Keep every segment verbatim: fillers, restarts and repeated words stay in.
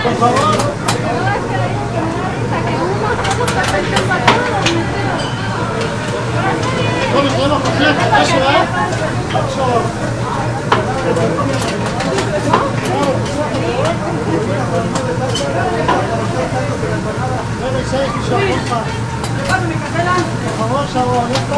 Por favor. Todos podemos confiar en eso, ¿eh? Eso. nueve y seis, porfa. Por favor, Chavo, ¿ya está?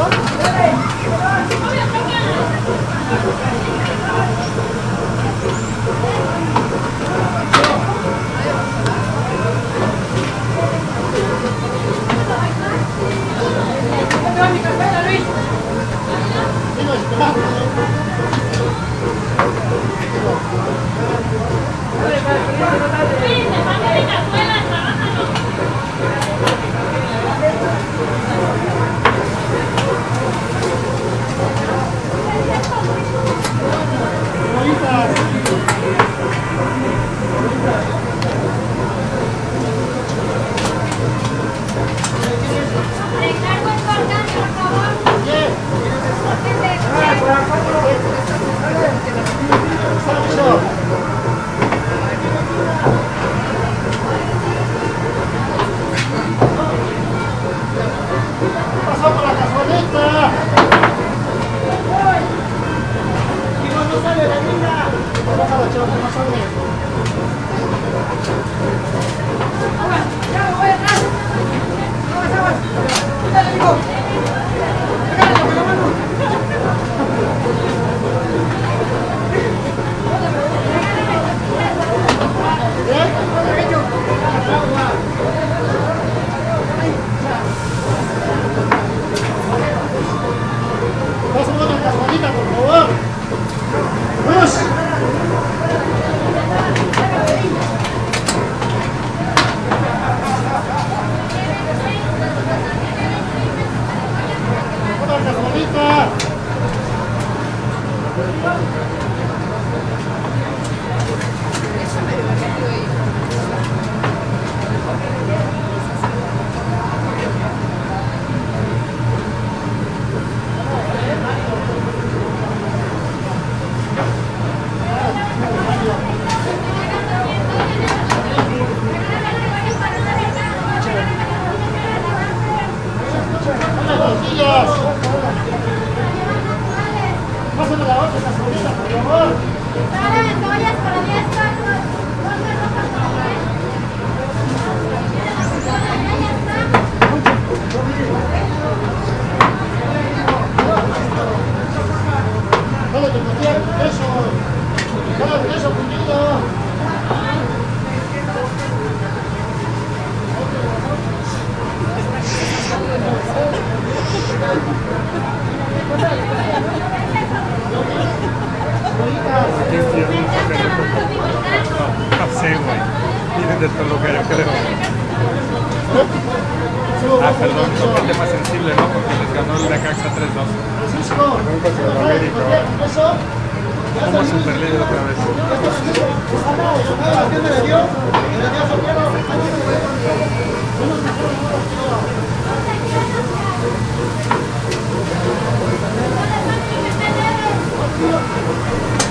Pásame la otra, esa solita, por favor. Sara, toallas para diez pasos. Dale, te metí eso. Dale, eso, puntito. No sé, güey. Vienen de todo lugar, yo creo. Ah, perdón, toca el tema sensible, ¿no? Porque les ganó el Necaxa tres dos. Francisco, Como superlíder otra vez. ¿qué me le dio? ¿Me le dio Soquero?